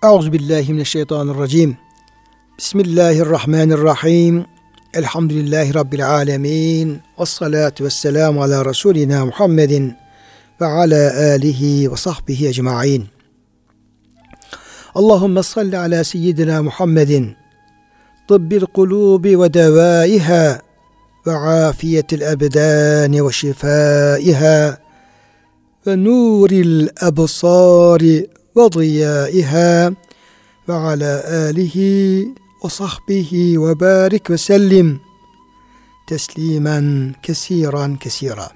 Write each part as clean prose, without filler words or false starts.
Euzubillahimineşşeytanirracim. Bismillahirrahmanirrahim. Elhamdülillahi Rabbil alemin. Vessalatu vesselamu ala Resulina Muhammedin ve ala alihi ve sahbihi ecma'in. Allahümme salli ala seyyidina Muhammedin. Tıbbil kulubi ve devaiha ve afiyetil ebdani ve şifaiha ve nuril ebsari ve ziyaiha ve ala alihi ve sahbihi ve barik ve sellim teslimen kesiran kesira.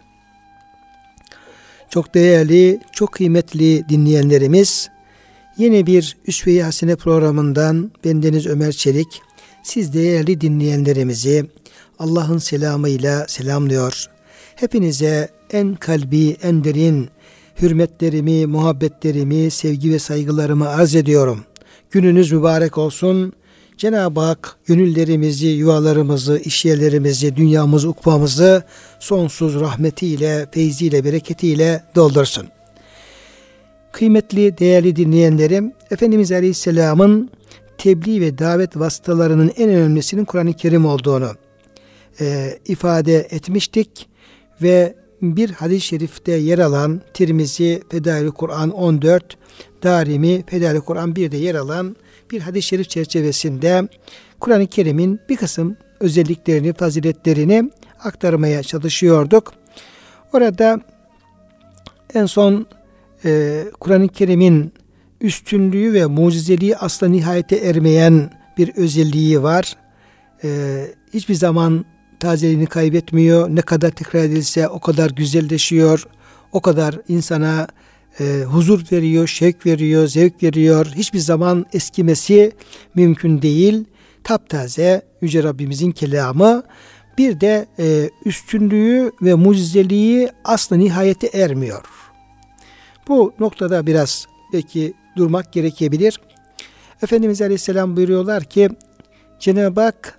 Çok değerli, çok kıymetli dinleyenlerimiz, yeni bir Üsve-i Hasene programından bendeniz Ömer Çelik, siz değerli dinleyenlerimizi Allah'ın selamıyla selamlıyor. Hepinize en kalbi, en derin hürmetlerimi, muhabbetlerimi, sevgi ve saygılarımı arz ediyorum. Gününüz mübarek olsun. Cenab-ı Hak gönüllerimizi, yuvalarımızı, işyerlerimizi, dünyamızı, ukbamızı sonsuz rahmetiyle, feyziyle, bereketiyle doldursun. Kıymetli, değerli dinleyenlerim, Efendimiz Aleyhisselam'ın tebliğ ve davet vasıtalarının en önemlisinin Kur'an-ı Kerim olduğunu ifade etmiştik ve bir hadis-i şerifte yer alan Tirmizi Fedail-i Kur'an 14, Darimi Fedail-i Kur'an 1'de yer alan bir hadis-i şerif çerçevesinde Kur'an-ı Kerim'in bir kısım özelliklerini, faziletlerini aktarmaya çalışıyorduk. Orada en son Kur'an-ı Kerim'in üstünlüğü ve mucizeliği asla nihayete ermeyen bir özelliği var. Hiçbir zaman tazeliğini kaybetmiyor. Ne kadar tekrar edilse o kadar güzelleşiyor. O kadar insana huzur veriyor, şevk veriyor, zevk veriyor. Hiçbir zaman eskimesi mümkün değil. Taptaze Yüce Rabbimizin kelamı. Bir de üstünlüğü ve mucizeliği asla nihayete ermiyor. Bu noktada biraz belki durmak gerekebilir. Efendimiz Aleyhisselam buyuruyorlar ki Cenab-ı Hak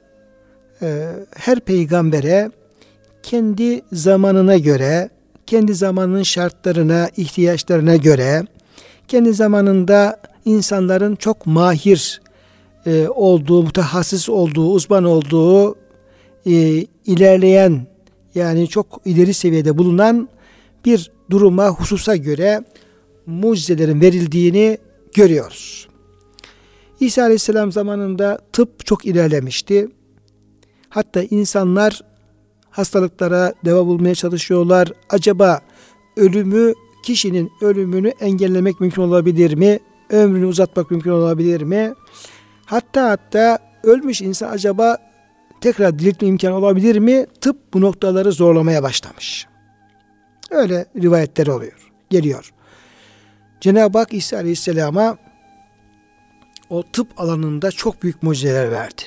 her peygambere kendi zamanına göre, kendi zamanının şartlarına, ihtiyaçlarına göre, kendi zamanında insanların çok mahir olduğu, mutahassis olduğu, uzman olduğu, ilerleyen, yani çok ileri seviyede bulunan bir duruma, hususa göre mucizelerin verildiğini görüyoruz. İsa Aleyhisselam zamanında tıp çok ilerlemişti. Hatta insanlar hastalıklara deva bulmaya çalışıyorlar. Acaba kişinin ölümünü engellemek mümkün olabilir mi? Ömrünü uzatmak mümkün olabilir mi? Hatta ölmüş insan acaba tekrar diriltme imkanı olabilir mi? Tıp bu noktaları zorlamaya başlamış. Öyle rivayetler geliyor. Cenab-ı Hak İsa Aleyhisselam'a o tıp alanında çok büyük mucizeler verdi.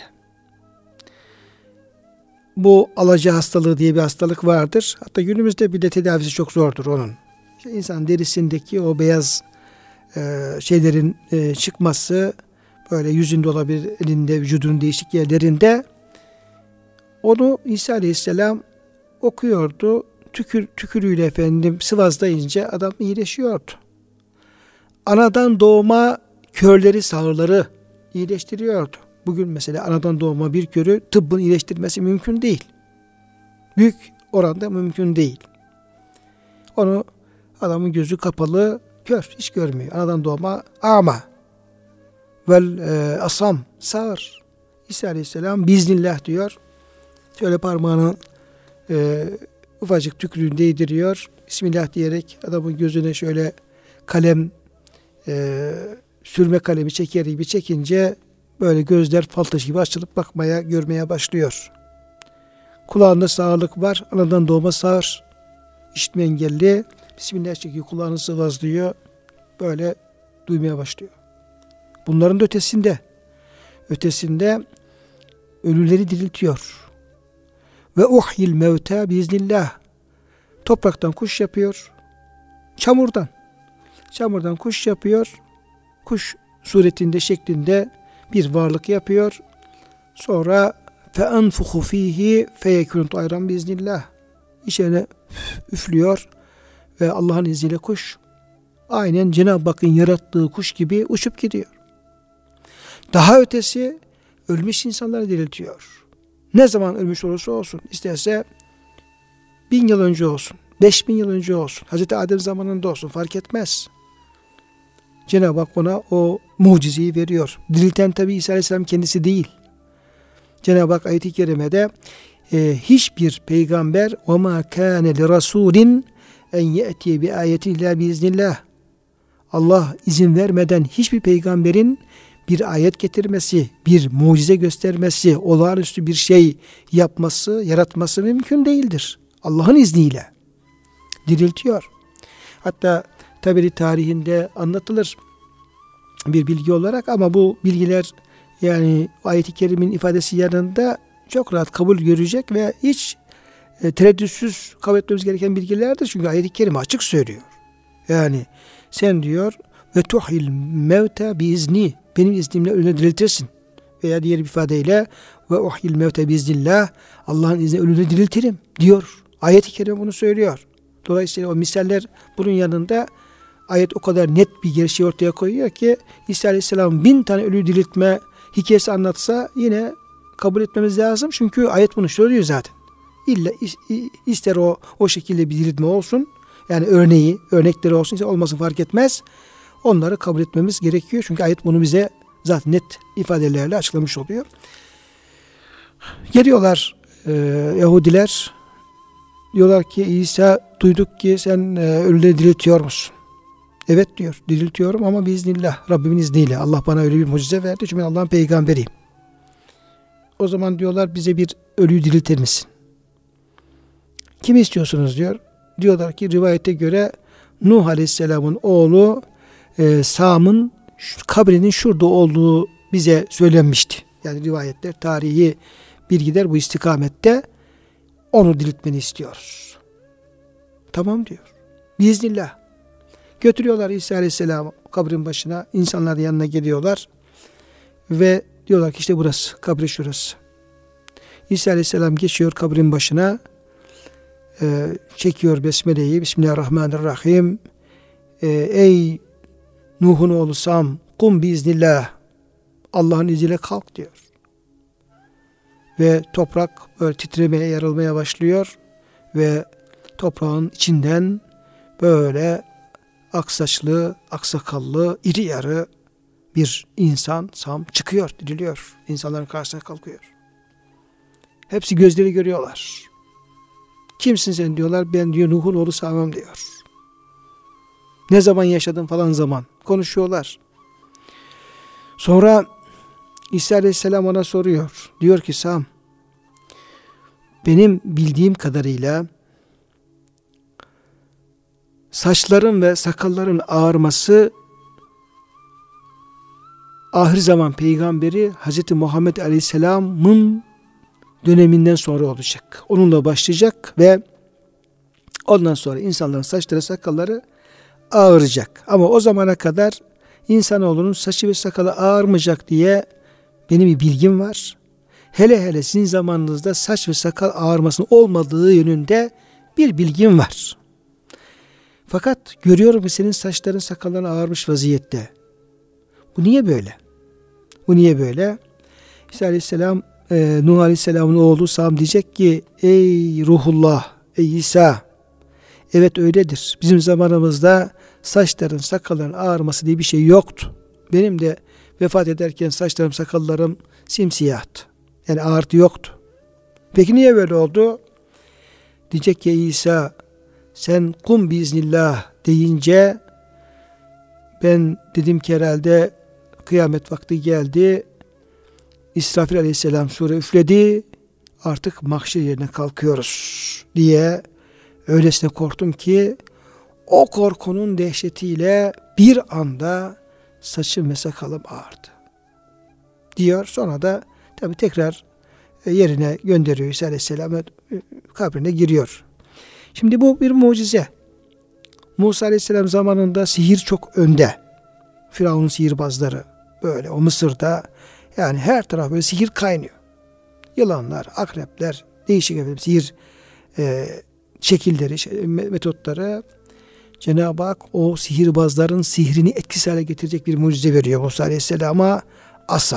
Bu alaca hastalığı diye bir hastalık vardır. Hatta günümüzde bile tedavisi çok zordur onun. İnsan derisindeki o beyaz şeylerin çıkması, böyle yüzünde olabilir, elinde, vücudunun değişik yerlerinde. Onu İsa Aleyhisselam okuyordu. Tükürüğüyle sıvazlayınca adam iyileşiyordu. Anadan doğma körleri, sağırları iyileştiriyordu. Bugün mesela anadan doğma bir körü tıbbın iyileştirmesi mümkün değil. Büyük oranda mümkün değil. Onu adamın gözü kapalı, kör, hiç görmüyor. Anadan doğma ama asam, sağır. İsa Aleyhisselam biiznillah diyor. Şöyle parmağını ufacık tükürüğünü değdiriyor. Bismillah diyerek adamın gözüne şöyle sürme kalemi çeker gibi çekince böyle gözler fal taşı gibi açılıp görmeye başlıyor. Kulağında sağırlık var. Anadan doğma sağır. İşitme engelli. Bismillah çekiyor. Kulağını sıvazlıyor. Böyle duymaya başlıyor. Bunların da ötesinde ölüleri diriltiyor. Ve uhyil mevta biiznillah. Topraktan kuş yapıyor. Çamurdan kuş yapıyor. Kuş suretinde, şeklinde bir varlık yapıyor. Sonra فَاَنْفُخُ ف۪يهِ فَيَكُنُ طَيْرًا biiznillah. İçerine üflüyor ve Allah'ın izniyle kuş aynen Cenab-ı Hakk'ın yarattığı kuş gibi uçup gidiyor. Daha ötesi ölmüş insanları diriltiyor. Ne zaman ölmüş olursa olsun, isterse 1000 yıl önce olsun, 5000 yıl önce olsun, Hazreti Adem zamanında olsun, fark etmez. Cenab-ı Hak ona o mucizeyi veriyor. Dirilten tabi İsa Aleyhisselam kendisi değil. Cenab-ı Hak ayet-i kerimede hiçbir peygamber وَمَا كَانَ لِرَسُولٍ اَنْ يَأْتِيَ بِآيَةٍ اِلَّا بِاِذْنِ. Allah izin vermeden hiçbir peygamberin bir ayet getirmesi, bir mucize göstermesi, olağanüstü bir şey yapması, yaratması mümkün değildir. Allah'ın izniyle diriltiyor. Hatta Taberi tarihinde anlatılır bir bilgi olarak, ama bu bilgiler yani ayet-i kerimin ifadesi yanında çok rahat kabul görecek ve hiç tereddütsüz kabul etmemiz gereken bilgilerdir. Çünkü ayet-i kerime açık söylüyor. Yani sen diyor ve tuhil mevte biizni, benim iznimle ölüleri diriltirsin. Veya diğer bir ifadeyle ve uhil mevte biiznillah, Allah'ın izniyle ölüleri diriltirim diyor. Ayet-i kerime bunu söylüyor. Dolayısıyla o misaller bunun yanında ayet o kadar net bir gerçeği ortaya koyuyor ki İsa Aleyhisselam 1000 tane ölü diriltme hikayesi anlatsa yine kabul etmemiz lazım. Çünkü ayet bunu söylüyor zaten. İlla ister o şekilde bir diriltme olsun, yani örnekleri olsun, ise olmasın fark etmez. Onları kabul etmemiz gerekiyor. Çünkü ayet bunu bize zaten net ifadelerle açıklamış oluyor. Geliyorlar Yahudiler, diyorlar ki İsa, duyduk ki sen ölüleri diriltiyor musun? Evet diyor, diriltiyorum ama biiznillah, Rabbimin izniyle. Allah bana öyle bir mucize verdi çünkü ben Allah'ın peygamberiyim. O zaman diyorlar, bize bir ölüyü diriltir misin? Kimi istiyorsunuz diyor. Diyorlar ki rivayete göre Nuh Aleyhisselam'ın oğlu Sam'ın kabrinin şurada olduğu bize söylenmişti. Yani rivayetler, tarihi bilgiler bu istikamette, onu diriltmeni istiyoruz. Tamam diyor. Biiznillah. Götürüyorlar İsa Aleyhisselam kabrin başına. İnsanlar yanına geliyorlar. Ve diyorlar ki işte burası. Kabri şurası. İsa Aleyhisselam geçiyor kabrin başına. Çekiyor Besmele'yi. Bismillahirrahmanirrahim. Ey Nuh'un oğlu Sam, kum biiznillah. Allah'ın izniyle kalk diyor. Ve toprak böyle titremeye, yarılmaya başlıyor. Ve toprağın içinden böyle aksaçlı, aksakallı, iri yarı bir insan, Sam, çıkıyor, diriliyor. İnsanların karşısına kalkıyor. Hepsi gözleri görüyorlar. Kimsin sen diyorlar. Ben diyor Nuh'un oğlu Sam'ım diyor. Ne zaman yaşadın falan zaman. Konuşuyorlar. Sonra İsa Aleyhisselam ona soruyor. Diyor ki Sam, benim bildiğim kadarıyla saçların ve sakalların ağarması ahir zaman peygamberi Hazreti Muhammed Aleyhisselam'ın döneminden sonra olacak. Onunla başlayacak ve ondan sonra insanların saçları, sakalları ağaracak. Ama o zamana kadar insanoğlunun saçı ve sakalı ağarmayacak diye benim bir bilgim var. Hele hele sizin zamanınızda saç ve sakal ağarmasının olmadığı yönünde bir bilgim var. Fakat görüyorum ki senin saçların, sakalların ağarmış vaziyette. Bu niye böyle? Bu niye böyle? İsa Aleyhisselam, Nuh Aleyhisselam'ın oğlu Sam diyecek ki ey Ruhullah, ey İsa, evet öyledir. Bizim zamanımızda saçların, sakalların ağarması diye bir şey yoktu. Benim de vefat ederken saçlarım, sakallarım simsiyahtı. Yani ağartı yoktu. Peki niye böyle oldu? Diyecek ki İsa, sen kum biiznillah deyince ben dedim ki herhalde kıyamet vakti geldi. İsrafil Aleyhisselam sure üfledi. Artık mahşer yerine kalkıyoruz diye öylesine korktum ki o korkunun dehşetiyle bir anda saçım ve sakalım ağardı diyor. Sonra da tabi tekrar yerine gönderiyor İsa Aleyhisselam, kabrine giriyor. Şimdi bu bir mucize. Musa Aleyhisselam zamanında sihir çok önde. Firavun'un sihirbazları böyle o Mısır'da yani her taraf böyle sihir kaynıyor. Yılanlar, akrepler, değişik sihir şekilleri, metotları. Cenab-ı Hak o sihirbazların sihrini etkisiz hale getirecek bir mucize veriyor Musa Aleyhisselam'a. asa.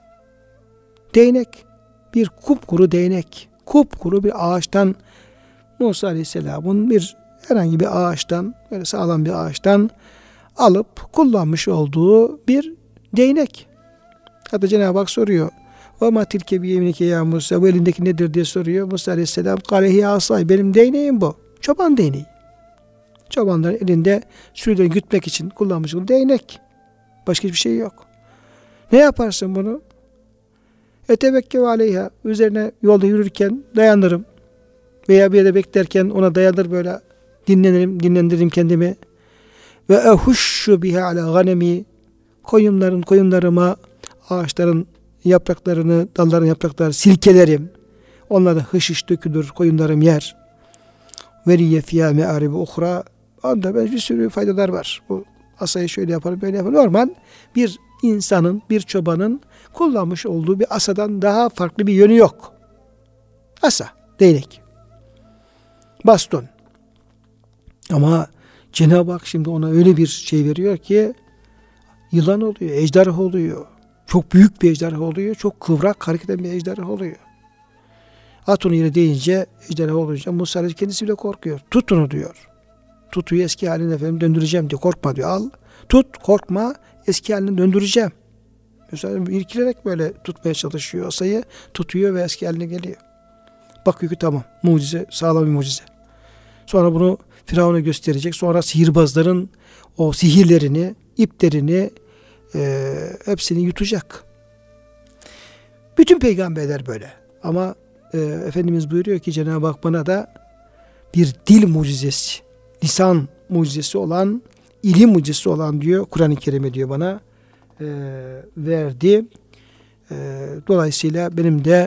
Değnek. Bir kupkuru değnek. Kupkuru bir ağaçtan, Musa Aleyhisselam'ın herhangi bir ağaçtan, böyle sağlam bir ağaçtan alıp kullanmış olduğu bir değnek. Hatta Cenab-ı Hak soruyor. وَمَا تِلْكَ بِيَمِنِكَ ya Musa, bu elindeki nedir diye soruyor. Musa Aleyhisselam قَالَهِ asay, benim değneğim bu. Çoban değneği. Çobanların elinde sürüleri gütmek için kullanmış olduğu değnek. Başka hiçbir şey yok. Ne yaparsın bunu? Etevekkev aleyha, üzerine yolda yürürken dayanırım. Veya bir yere beklerken ona dayanır, böyle dinlendiririm kendimi. Ve ehuşşu biha ala ganemi, koyunlarıma ağaçların yapraklarını, dalların yapraklarını silkelerim. Onlara hışış dökülür, koyunlarım yer. Veriye fiyâ me'aribi uhra. Onda bir sürü faydalar var. Bu asayı şöyle yaparım, böyle yaparım. Normal bir insanın, bir çobanın kullanmış olduğu bir asadan daha farklı bir yönü yok. Asa, değnek, baston. Ama Cenab-ı Hak şimdi ona öyle bir şey veriyor ki yılan oluyor, ejderha oluyor. Çok büyük bir ejderha oluyor. Çok kıvrak hareket eden bir ejderha oluyor. At onu yere deyince, ejderha olunca Musa Aleyhisselam kendisi bile korkuyor. Tut onu diyor. Tutuyu eski haline efendim döndüreceğim diyor. Korkma diyor. Al. Tut, korkma. Eski haline döndüreceğim. Mesela irkilerek böyle tutmaya çalışıyor. Asayı tutuyor ve eski haline geliyor. Bakıyor ki tamam. Mucize. Sağlam bir mucize. Sonra bunu Firavun'a gösterecek. Sonra sihirbazların o sihirlerini, iplerini hepsini yutacak. Bütün peygamberler böyle. Ama Efendimiz buyuruyor ki Cenab-ı Hak bana da bir dil mucizesi, lisan mucizesi olan, ilim mucizesi olan diyor, Kur'an-ı Kerim'e diyor bana verdi. Dolayısıyla benim de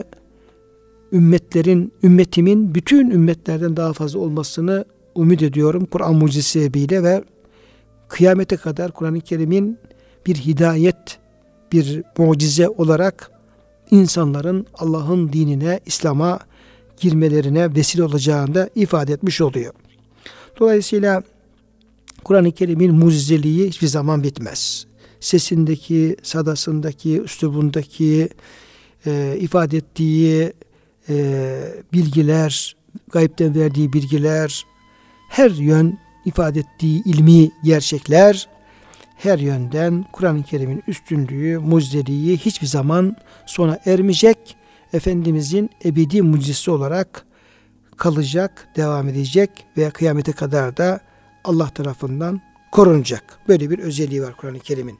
ümmetimin bütün ümmetlerden daha fazla olmasını umut ediyorum Kur'an mucizesi sebebiyle ve kıyamete kadar Kur'an-ı Kerim'in bir hidayet, bir mucize olarak insanların Allah'ın dinine, İslam'a girmelerine vesile olacağını da ifade etmiş oluyor. Dolayısıyla Kur'an-ı Kerim'in mucizeliği hiçbir zaman bitmez. Sesindeki, sadasındaki, üslubundaki, ifade ettiği bilgiler, gaybden verdiği bilgiler, her yön ifade ettiği ilmi gerçekler, her yönden Kur'an-ı Kerim'in üstünlüğü, mucizeliği hiçbir zaman sona ermeyecek. Efendimizin ebedi mucizesi olarak kalacak, devam edecek ve kıyamete kadar da Allah tarafından korunacak. Böyle bir özelliği var Kur'an-ı Kerim'in.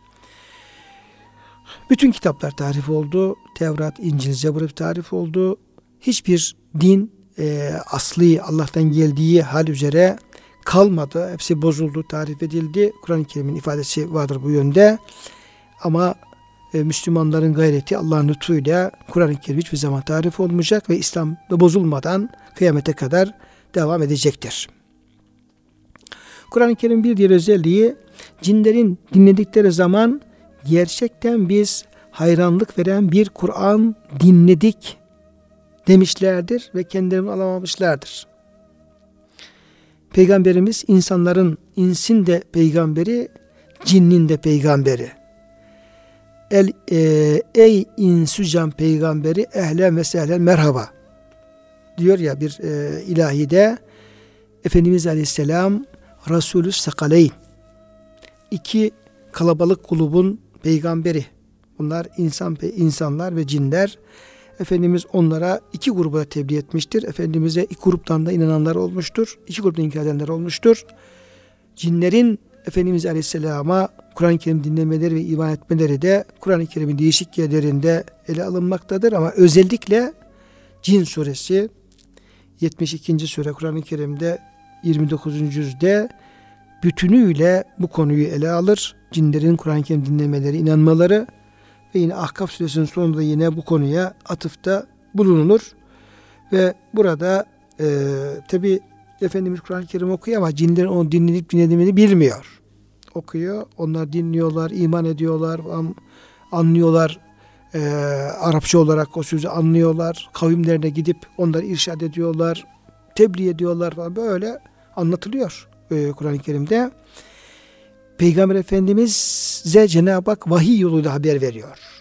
Bütün kitaplar tarif oldu. Tevrat, İncil, Zebur tarif oldu. Hiçbir din asli Allah'tan geldiği hal üzere kalmadı. Hepsi bozuldu, tarif edildi. Kur'an-ı Kerim'in ifadesi vardır bu yönde. Ama Müslümanların gayreti Allah'ın lütfuyla Kur'an-ı Kerim hiçbir zaman tarif olmayacak ve İslam bozulmadan kıyamete kadar devam edecektir. Kur'an-ı Kerim bir diğer özelliği, cinlerin dinledikleri zaman gerçekten biz hayranlık veren bir Kur'an dinledik demişlerdir ve kendilerini alamamışlardır. Peygamberimiz insin de peygamberi, cinnin de peygamberi. Ey insücan peygamberi, ehlen ve sehlen merhaba diyor ya bir ilahide. Efendimiz Aleyhisselam Resulü Sakaleyn, iki kalabalık grubun peygamberi. Bunlar insanlar ve cinler. Efendimiz onlara iki gruba tebliğ etmiştir. Efendimiz'e iki gruptan da inananlar olmuştur. İki gruptan inkar edenler olmuştur. Cinlerin Efendimiz Aleyhisselam'a Kur'an-ı Kerim dinlemeleri ve iman etmeleri de Kur'an-ı Kerim'in değişik yerlerinde ele alınmaktadır. Ama özellikle Cin suresi 72. sure Kur'an-ı Kerim'de 29. yüzde bütünüyle bu konuyu ele alır. Cinlerin Kur'an-ı Kerim dinlemeleri, inanmaları ve yine Ahkaf suresinin sonunda yine bu konuya atıfta bulunulur. Ve burada tabi Efendimiz Kur'an-ı Kerim okuyor ama cinlerin onu dinleyip dinlediğini bilmiyor. Okuyor, onlar dinliyorlar, iman ediyorlar, anlıyorlar. Arapça olarak o sözü anlıyorlar. Kavimlerine gidip onları irşad ediyorlar, tebliğ ediyorlar falan, böyle anlatılıyor Kur'an-ı Kerim'de. Peygamber Efendimiz'e Cenab-ı Hak vahiy yoluyla haber veriyor.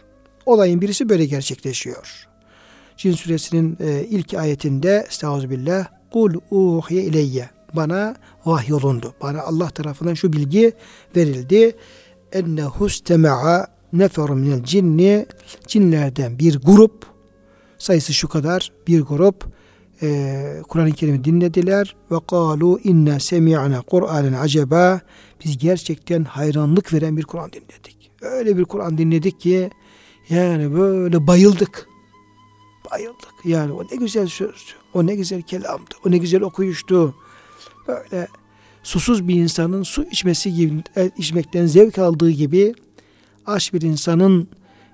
olayın birisi böyle gerçekleşiyor. Cin suresinin ilk ayetinde Estağfirullah kul uhiye ileyye, bana vahyolundu. Bana Allah tarafından şu bilgi verildi. Ennehu istema'a neferun minel cinni, cinlerden bir grup, sayısı şu kadar, bir grup Kur'an-ı Kerim'i dinlediler ve kalu inna semi'na Kur'anen acaba, biz gerçekten hayranlık veren bir Kur'an dinledik. Öyle bir Kur'an dinledik ki yani böyle bayıldık. Yani o ne güzel sözdü, o ne güzel kelamdı, o ne güzel okuyuştu. Böyle susuz bir insanın su içmesi gibi, içmekten zevk aldığı gibi aç bir insanın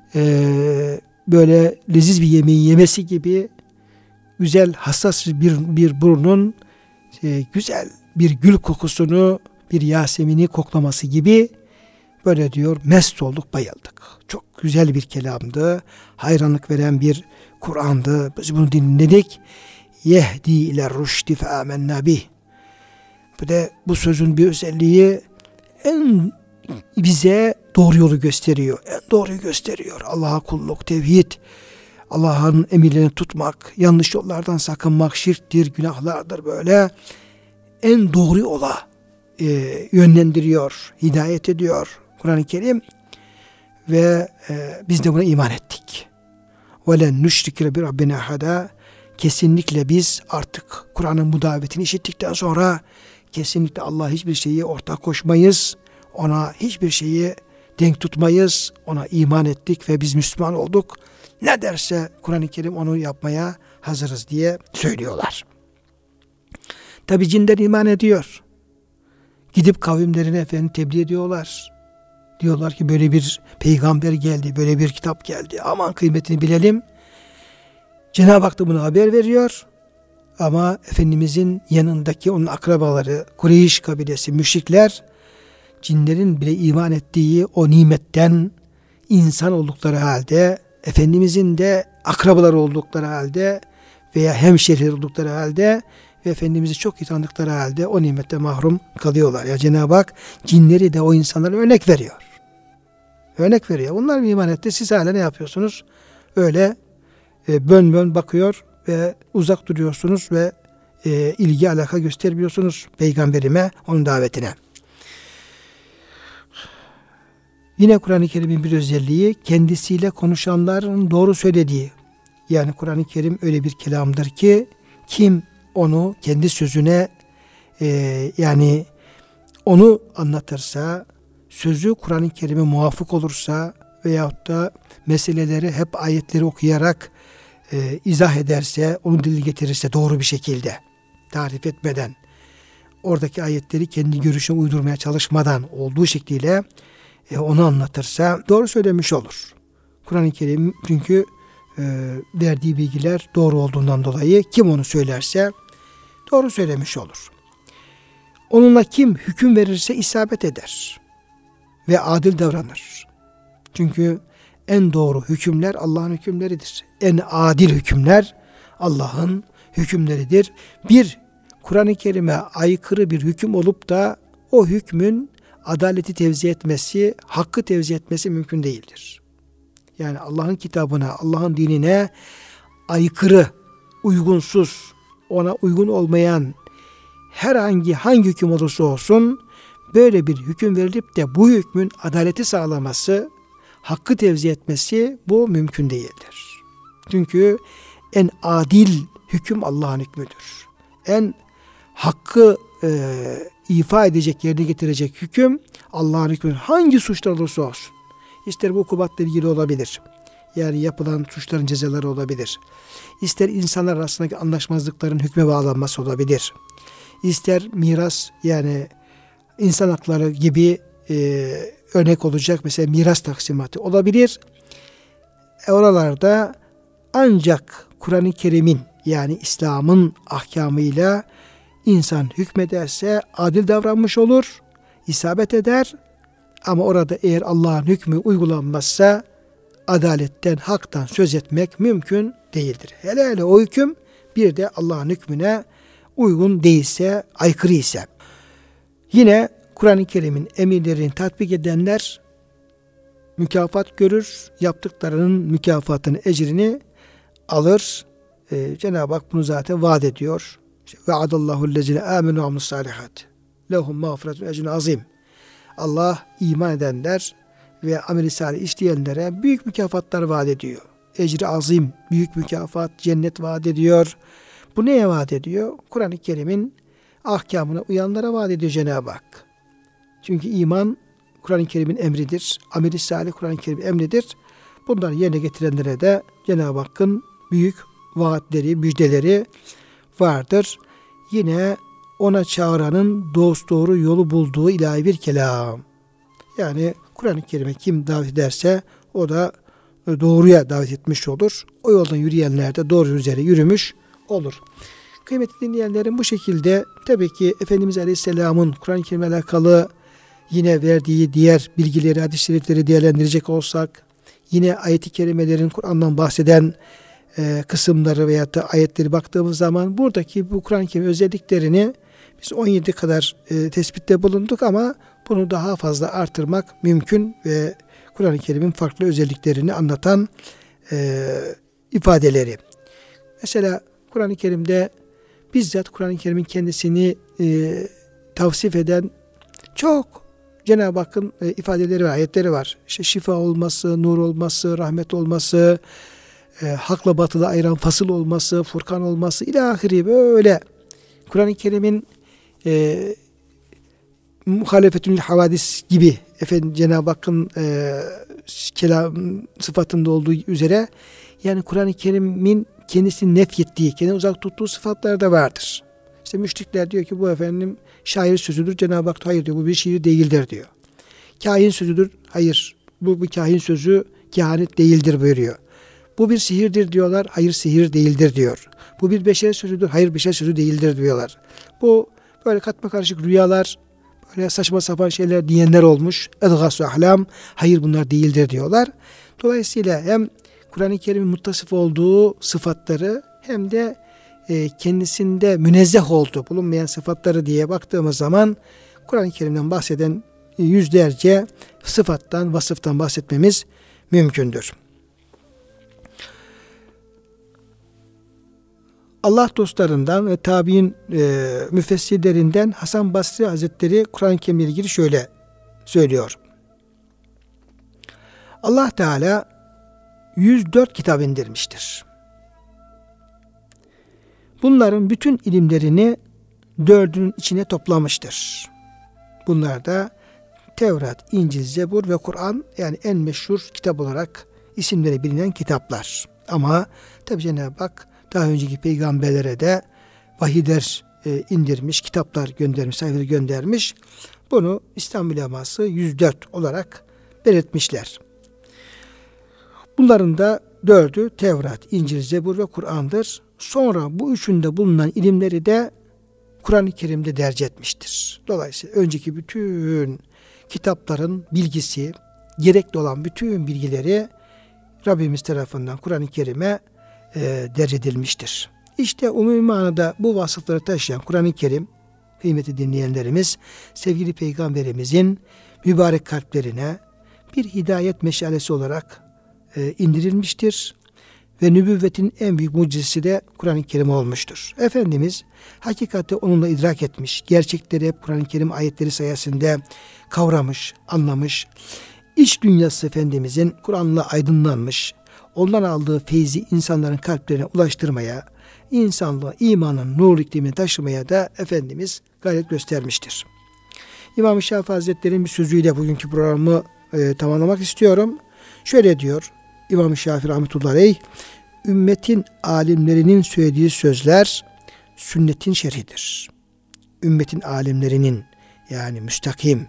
böyle leziz bir yemeği yemesi gibi güzel, hassas bir burnun güzel bir gül kokusunu, bir Yasemin'i koklaması gibi böyle diyor, mest olduk, bayıldık. Çok güzel bir kelamdı, hayranlık veren bir Kur'an'dı. Biz bunu dinledik. Yehdi ile rüşdi fe amennâ bih. Bu sözün bir özelliği, en bize doğru yolu gösteriyor. En doğruyu gösteriyor. Allah'a kulluk, tevhid, Allah'ın emirlerini tutmak, yanlış yollardan sakınmak, şirktir, günahlardır böyle. En doğru yola yönlendiriyor, hidayet ediyor Kur'an-ı Kerim. Ve biz de buna iman ettik. وَلَنْ نُشْرِكَ بِرَبِّنَا اَحَدًا. Kesinlikle biz artık Kur'an'ın bu davetini işittikten sonra kesinlikle Allah'a hiçbir şeyi ortak koşmayız. Ona hiçbir şeyi denk tutmayız. Ona iman ettik ve biz Müslüman olduk. Ne derse Kur'an-ı Kerim onu yapmaya hazırız diye söylüyorlar. Tabi cinler iman ediyor. Gidip kavimlerine tebliğ ediyorlar. Diyorlar ki böyle bir peygamber geldi, böyle bir kitap geldi. Aman kıymetini bilelim. Cenab-ı Hak da bunu haber veriyor. Ama Efendimizin yanındaki onun akrabaları, Kureyş kabilesi, müşrikler, cinlerin bile iman ettiği o nimetten insan oldukları halde, Efendimizin de akrabaları oldukları halde veya hemşehrileri oldukları halde ve Efendimiz'i çok iyi tanıdıkları halde o nimette mahrum kalıyorlar. Ya Cenab-ı Hak cinleri de o insanlara örnek veriyor. Örnek veriyor. Bunlar bir iman etti. Siz hala ne yapıyorsunuz? Öyle bön bön bakıyor ve uzak duruyorsunuz ve ilgi alaka göstermiyorsunuz peygamberime, onun davetine. Yine Kur'an-ı Kerim'in bir özelliği, kendisiyle konuşanların doğru söylediği. Yani Kur'an-ı Kerim öyle bir kelamdır ki kim onu kendi sözüne yani onu anlatırsa, sözü Kur'an-ı Kerim'e muvafık olursa veyahut da meseleleri hep ayetleri okuyarak izah ederse, onu dile getirirse doğru bir şekilde, tarif etmeden, oradaki ayetleri kendi görüşüne uydurmaya çalışmadan olduğu şekliyle onu anlatırsa doğru söylemiş olur. Kur'an-ı Kerim çünkü verdiği bilgiler doğru olduğundan dolayı kim onu söylerse doğru söylemiş olur. Onunla kim hüküm verirse isabet eder ve adil davranır. Çünkü en doğru hükümler Allah'ın hükümleridir. En adil hükümler Allah'ın hükümleridir. Bir Kur'an-ı Kerim'e aykırı bir hüküm olup da o hükmün adaleti tevzi etmesi, hakkı tevzi etmesi mümkün değildir. Yani Allah'ın kitabına, Allah'ın dinine aykırı, uygunsuz, ona uygun olmayan hangi hüküm olursa olsun böyle bir hüküm verilip de bu hükmün adaleti sağlaması, hakkı tevzi etmesi bu mümkün değildir. Çünkü en adil hüküm Allah'ın hükmüdür. En hakkı ifa edecek, yerine getirecek hüküm Allah'ın hükmüdür. Hangi suçlar olursa olsun. İster bu ukubatla ilgili olabilir. Yani yapılan suçların cezaları olabilir. İster insanlar arasındaki anlaşmazlıkların hükme bağlanması olabilir. İster miras, yani insan hakları gibi örnek olacak mesela miras taksimatı olabilir. Oralarda ancak Kur'an-ı Kerim'in, yani İslam'ın ahkamıyla insan hükmederse adil davranmış olur, isabet eder. Ama orada eğer Allah'ın hükmü uygulanmazsa adaletten, haktan söz etmek mümkün değildir. Hele o hüküm bir de Allah'ın hükmüne uygun değilse, aykırı ise. Yine Kur'an-ı Kerim'in emirlerini tatbik edenler mükafat görür, yaptıklarının mükafatını, ecrini alır. Cenab-ı Hak bunu zaten vaat ediyor. Ve adallahu lezine amenu amnus salihat. Lehum mağfiretun ecrun azim. Allah iman edenler ve amel-i salih işleyenlere büyük mükafatlar vaat ediyor. Ecri azim, büyük mükafat, cennet vaat ediyor. Bu neye vaat ediyor? Kur'an-ı Kerim'in ahkamına uyanlara vaat ediyor Cenab-ı Hak. Çünkü iman Kur'an-ı Kerim'in emridir. Amel-i salih Kur'an-ı Kerim'in emridir. Bunları yerine getirenlere de Cenab-ı Hakk'ın büyük vaatleri, müjdeleri vardır. Yine ona çağıranın dosdoğru yolu bulduğu ilahi bir kelam. Yani Kur'an-ı Kerim'e kim davet ederse o da doğruya davet etmiş olur. O yoldan yürüyenler de doğru üzere yürümüş olur. Kıymetli dinleyenlerim, bu şekilde tabii ki Efendimiz Aleyhisselam'ın Kur'an-ı Kerim'le alakalı yine verdiği diğer bilgileri, hadis-i şerifleri değerlendirecek olsak, yine ayet-i kerimelerin Kur'an'dan bahseden kısımları veyahut da ayetleri baktığımız zaman buradaki bu Kur'an-ı Kerim özelliklerini biz 17 kadar tespitte bulunduk ama bunu daha fazla artırmak mümkün ve Kur'an-ı Kerim'in farklı özelliklerini anlatan ifadeleri. Mesela Kur'an-ı Kerim'de bizzat Kur'an-ı Kerim'in kendisini tavsif eden çok Cenab-ı Hakk'ın ifadeleri ve ayetleri var. İşte şifa olması, nur olması, rahmet olması, hakla batılı ayıran fasıl olması, Furkan olması ilahiri böyle Kur'an-ı Kerim'in muhalefetül havadis gibi Cenab-ı Hakk'ın kelam sıfatında olduğu üzere yani Kur'an-ı Kerim'in kendisini nefyettiği, kendini uzak tuttuğu sıfatlar da vardır. İşte müşrikler diyor ki bu şair sözüdür. Cenab-ı Hak hayır diyor, bu bir şiir değildir diyor. Kahin sözüdür. Hayır, bu kahin sözü kehanet değildir buyuruyor. Bu bir sihirdir diyorlar. Hayır, sihir değildir diyor. Bu bir beşer sözüdür. Hayır, beşer sözü değildir diyorlar. Bu böyle katma karışık rüyalar, böyle saçma sapan şeyler diyenler olmuş. Edgâs-ı ahlam. Hayır, bunlar değildir diyorlar. Dolayısıyla hem Kur'an-ı Kerim'in muttasıf olduğu sıfatları hem de kendisinde münezzeh olduğu bulunmayan sıfatları diye baktığımız zaman Kur'an-ı Kerim'den bahseden yüzlerce sıfattan, vasıftan bahsetmemiz mümkündür. Allah dostlarından ve tabi'in müfessirlerinden Hasan Basri Hazretleri Kur'an-ı Kerim'le ilgili şöyle söylüyor. Allah Teala 104 kitap indirmiştir. Bunların bütün ilimlerini 4'ünün içine toplamıştır. Bunlar da Tevrat, İncil, Zebur ve Kur'an, yani en meşhur kitap olarak isimleri bilinen kitaplar. Ama tabi Cenab-ı Hak daha önceki peygamberlere de vahiyler indirmiş, kitaplar göndermiş, sayfaları göndermiş. Bunu İslam uleması 104 olarak belirtmişler. Bunların da 4'ü Tevrat, İncil, Zebur ve Kur'an'dır. Sonra bu üçünde bulunan ilimleri de Kur'an-ı Kerim'de derc etmiştir. Dolayısıyla önceki bütün kitapların bilgisi, gerekli olan bütün bilgileri Rabbimiz tarafından Kur'an-ı Kerim'e derc edilmiştir. İşte umumi manada bu vasıfları taşıyan Kur'an-ı Kerim, kıymetli dinleyenlerimiz, sevgili Peygamberimizin mübarek kalplerine bir hidayet meşalesi olarak indirilmiştir. Ve nübüvvetin en büyük mucizesi de Kur'an-ı Kerim olmuştur. Efendimiz hakikati onunla idrak etmiş, gerçekleri hep Kur'an-ı Kerim ayetleri sayesinde kavramış, anlamış. İç dünyası Efendimizin Kur'an'la aydınlanmış, ondan aldığı feyzi insanların kalplerine ulaştırmaya, insanlığı imanın nurlu iklimini taşımaya da Efendimiz gayret göstermiştir. İmam-ı Şafii Hazretleri'nin bir sözüyle bugünkü programı tamamlamak istiyorum. Şöyle diyor İmam-ı Şafii rahmetullahi aleyh, ümmetin alimlerinin söylediği sözler sünnetin şerhidir. Ümmetin alimlerinin, yani müstakim,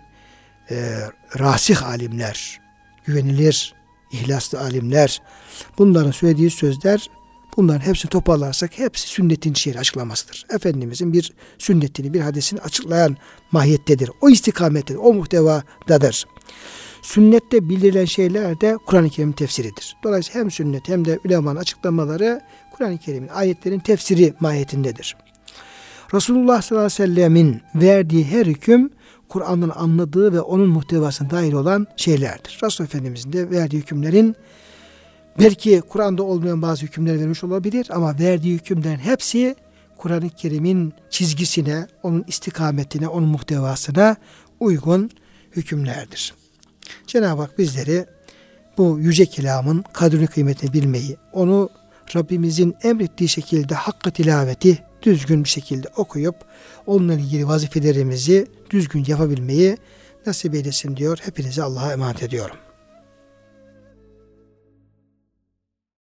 rasih alimler, güvenilir, ihlaslı alimler, bunların söylediği sözler, bunların hepsini toparlarsak hepsi sünnetin şerhi açıklamasıdır. Efendimizin bir sünnetini, bir hadisini açıklayan mahiyettedir. O istikamettedir, o muhtevadadır. Sünnette bildirilen şeyler de Kur'an-ı Kerim'in tefsiridir. Dolayısıyla hem sünnet hem de ulemanın açıklamaları Kur'an-ı Kerim'in ayetlerin tefsiri mahiyetindedir. Resulullah sallallahu aleyhi ve sellemin verdiği her hüküm Kur'an'dan anladığı ve onun muhtevasına dair olan şeylerdir. Resul Efendimizin de verdiği hükümlerin belki Kur'an'da olmayan bazı hükümler vermiş olabilir ama verdiği hükümlerin hepsi Kur'an-ı Kerim'in çizgisine, onun istikametine, onun muhtevasına uygun hükümlerdir. Cenab-ı Hak bizleri bu yüce kelamın kadrini kıymetini bilmeyi, onu Rabbimizin emrettiği şekilde hakkı tilaveti düzgün bir şekilde okuyup onunla ilgili vazifelerimizi düzgün yapabilmeyi nasip eylesin diyor. Hepinizi Allah'a emanet ediyorum.